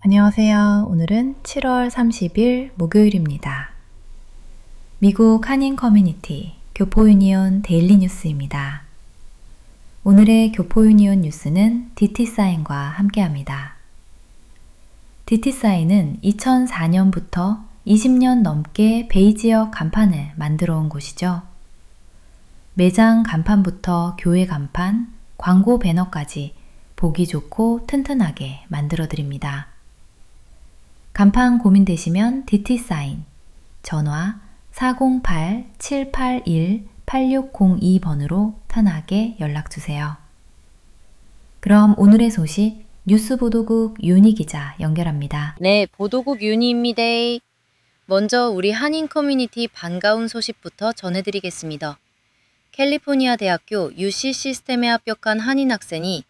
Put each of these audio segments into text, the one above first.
안녕하세요. 오늘은 7월 30일 목요일입니다. 미국 한인 커뮤니티 교포 유니온 데일리 뉴스입니다. 오늘의 교포 유니온 뉴스는 DT사인과 함께합니다. DT사인은 2004년부터 20년 넘게 베이 지역 간판을 만들어 온 곳이죠. 매장 간판부터 교회 간판, 광고 배너까지 보기 좋고 튼튼하게 만들어 드립니다. 간판 고민되시면 DT사인, 전화 408-781-8602번으로 편하게 연락주세요. 그럼 오늘의 소식 뉴스 보도국 윤희 기자 연결합니다. 네, 보도국 윤희입니다. 먼저 우리 한인 커뮤니티 반가운 소식부터 전해드리겠습니다. 캘리포니아 대학교 UC 시스템에 합격한 한인 학생이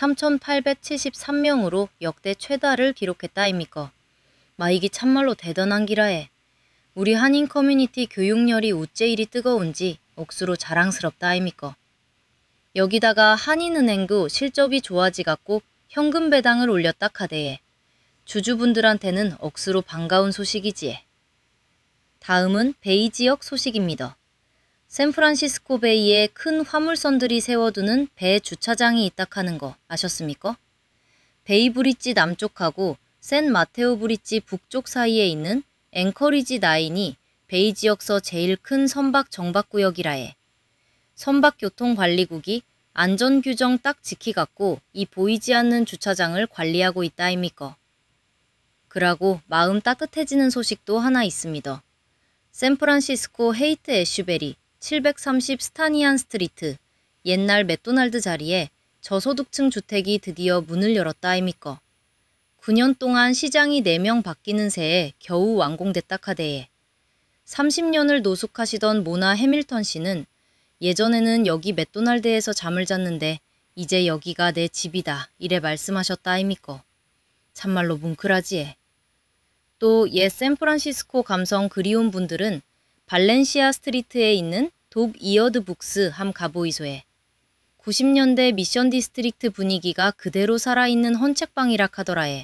3,873명으로 역대 최다를 기록했다입니까? 이기 참말로 대단한 기라에. 우리 한인 커뮤니티 교육열이 우째 이리 뜨거운지 억수로 자랑스럽다 아입니까? 여기다가 한인은행도 실적이 좋아지갖고 현금 배당을 올렸다 카대에. 주주분들한테는 억수로 반가운 소식이지에. 다음은 베이 지역 소식입니다. 샌프란시스코 베이에 큰 화물선들이 세워두는 배 주차장이 있다 하는 거 아셨습니까? 베이 브릿지 남쪽하고 샌 마테오 브릿지 북쪽 사이에 있는 앵커리지 9이 베이 지역서 제일 큰 선박 정박구역이라해. 선박교통관리국이 안전규정 딱 지키갖고 이 보이지 않는 주차장을 관리하고 있다 아입니까? 그러고 마음 따뜻해지는 소식도 하나 있습니다. 샌프란시스코 헤이트 애슈베리 730 스타니안 스트리트 옛날 맥도날드 자리에 저소득층 주택이 드디어 문을 열었다 아입니까? 9년 동안 시장이 4명 바뀌는 새에 겨우 완공됐다 카대에. 30년을 노숙하시던 모나 해밀턴 씨는 예전에는 여기 맥도날드에서 잠을 잤는데 이제 여기가 내 집이다 이래 말씀하셨다 아입니까? 참말로 뭉클하지에. 또 옛 샌프란시스코 감성 그리운 분들은 발렌시아 스트리트에 있는 돕 이어드 북스 함 가보이소에. 90년대 미션 디스트릭트 분위기가 그대로 살아있는 헌책방이라 카더라에.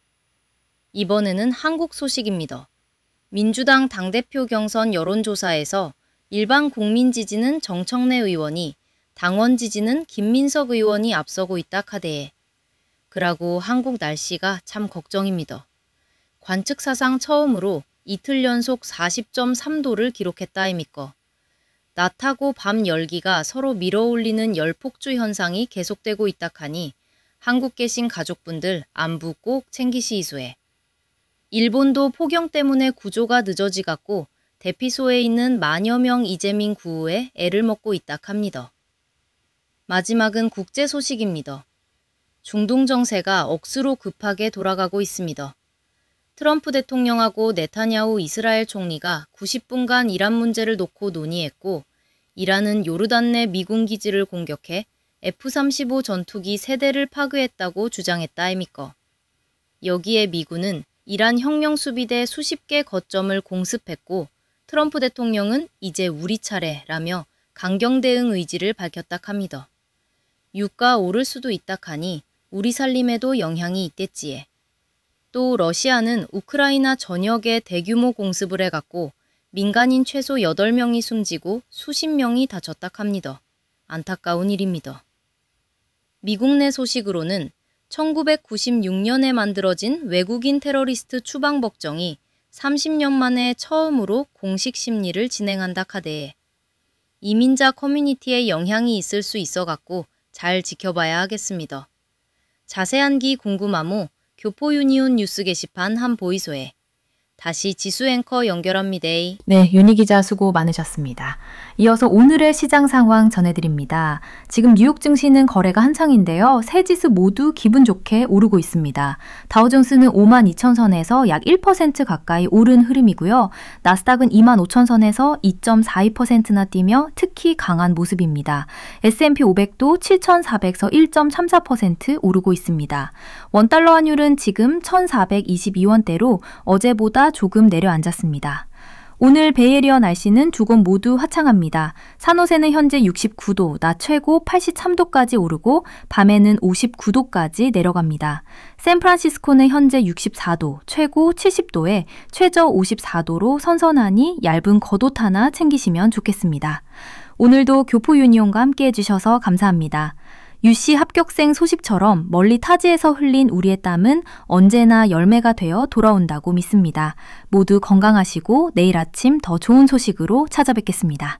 이번에는 한국 소식입니다. 민주당 당대표 경선 여론조사에서 일반 국민 지지는 정청래 의원이, 당원 지지는 김민석 의원이 앞서고 있다 카대에. 그라고 한국 날씨가 참 걱정입니다. 관측 사상 처음으로 이틀 연속 40.3도를 기록했다 아입니까? 낮하고 밤 열기가 서로 밀어올리는 열폭주 현상이 계속되고 있다 하니 한국 계신 가족분들 안부 꼭 챙기시이소에. 일본도 폭염 때문에 구조가 늦어지갖고 대피소에 있는 만여 명 이재민 구호에 애를 먹고 있다 합니다. 마지막은 국제 소식입니다. 중동 정세가 억수로 급하게 돌아가고 있습니다. 트럼프 대통령하고 네타냐후 이스라엘 총리가 90분간 이란 문제를 놓고 논의했고, 이란은 요르단 내 미군 기지를 공격해 F-35 전투기 3대를 파괴했다고 주장했다 아입니까? 여기에 미군은 이란 혁명수비대 수십 개 거점을 공습했고, 트럼프 대통령은 이제 우리 차례라며 강경 대응 의지를 밝혔다 합니다. 유가 오를 수도 있다 하니 우리 살림에도 영향이 있댔지에. 또 러시아는 우크라이나 전역에 대규모 공습을 해갖고 민간인 최소 8명이 숨지고 수십 명이 다쳤다 합니다. 안타까운 일입니다. 미국 내 소식으로는 1996년에 만들어진 외국인 테러리스트 추방법정이 30년 만에 처음으로 공식 심리를 진행한다 카대에. 이민자 커뮤니티에 영향이 있을 수 있어갖고 잘 지켜봐야 하겠습니다. 자세한 기 궁금하모 교포 유니온 뉴스 게시판 한 보이소에. 다시 지수 앵커 연결합니다. 네, 윤희 기자 수고 많으셨습니다. 이어서 오늘의 시장 상황 전해드립니다. 지금 뉴욕 증시는 거래가 한창인데요. 세 지수 모두 기분 좋게 오르고 있습니다. 다우존스는 52,000선에서 약 1% 가까이 오른 흐름이고요. 나스닥은 25,000선에서 2.42%나 뛰며 특히 강한 모습입니다. S&P 500도 7,400서 1.34% 오르고 있습니다. 원달러 환율은 지금 1,422원대로 어제보다 조금 내려앉았습니다. 오늘 베이에리어 날씨는 두 곳 모두 화창합니다. 산호세는 현재 69도, 낮 최고 83도까지 오르고 밤에는 59도까지 내려갑니다. 샌프란시스코는 현재 64도, 최고 70도에 최저 54도로 선선하니 얇은 겉옷 하나 챙기시면 좋겠습니다. 오늘도 교포 유니온과 함께 해주셔서 감사합니다. UC 합격생 소식처럼 멀리 타지에서 흘린 우리의 땀은 언제나 열매가 되어 돌아온다고 믿습니다. 모두 건강하시고 내일 아침 더 좋은 소식으로 찾아뵙겠습니다.